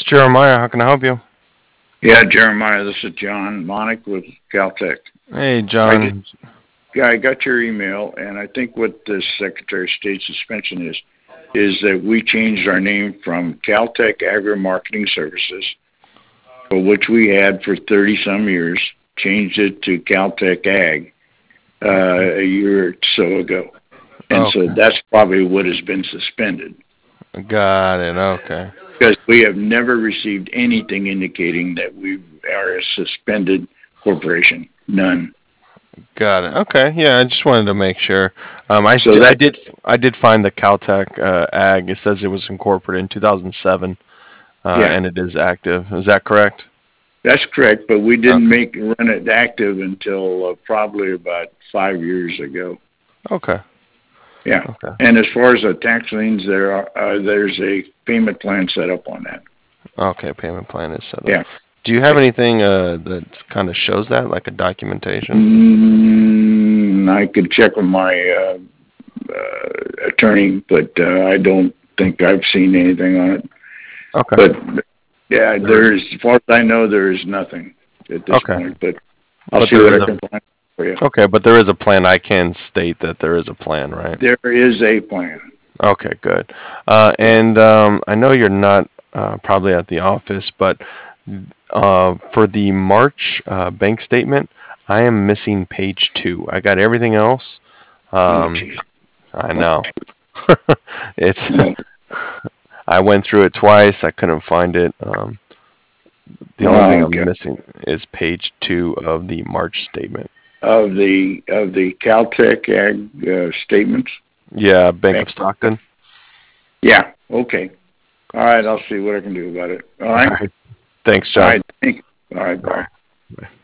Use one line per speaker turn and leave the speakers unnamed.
Jeremiah. How can I help you?
Yeah, Jeremiah, this is John Monick with Caltech.
Hey,
I just,
John.
yeah, I got your email, and I think what the Secretary of State suspension is that we changed our name from Caltech Agri Marketing Services, for which we had for 30 some years, changed it to Caltech Ag a year or so ago, and so
Okay.
that's probably what has been suspended
Got it. Okay.
because we have never received anything indicating that we are a suspended corporation. None.
Got it. Okay. Yeah, I just wanted to make sure.
So that
I did find the Caltech Ag. It says it was incorporated in 2007,
yeah,
and it is active. Is that correct?
that's correct. But we didn't
Okay.
run it active until probably about 5 years ago.
Okay.
Yeah.
Okay.
And as far as the tax liens, there's a payment plan set up on that.
Okay. Payment plan is set up.
Yeah.
Do you have anything that kind of shows that, like a documentation?
I could check with my attorney, but I don't think I've seen anything on it.
Okay.
But yeah,
There is.
as far as I know, there is nothing at this
Okay.
point. But I'll
But
see
there
what
is
I
a.
can find for you.
Okay, but there is a plan. I can state that there is a plan, right?
There is a plan.
Okay, good.
Yeah.
And I know you're not probably at the office, but for the March bank statement, I am missing page two. I got everything else.
Oh,
Um,
jeez.
I know. It's.
No.
I went through it twice. I couldn't find it. The only thing
Oh,
I'm
God.
missing is page two of the March statement.
Of the Caltech Ag statements.
Yeah, Bank
Bank.
of Stockton.
Yeah. Okay. All right. I'll see what I can do about it. All
All
right.
right. Thanks,
All
John.
right. Thank you. All right. Bye.
Bye. Bye.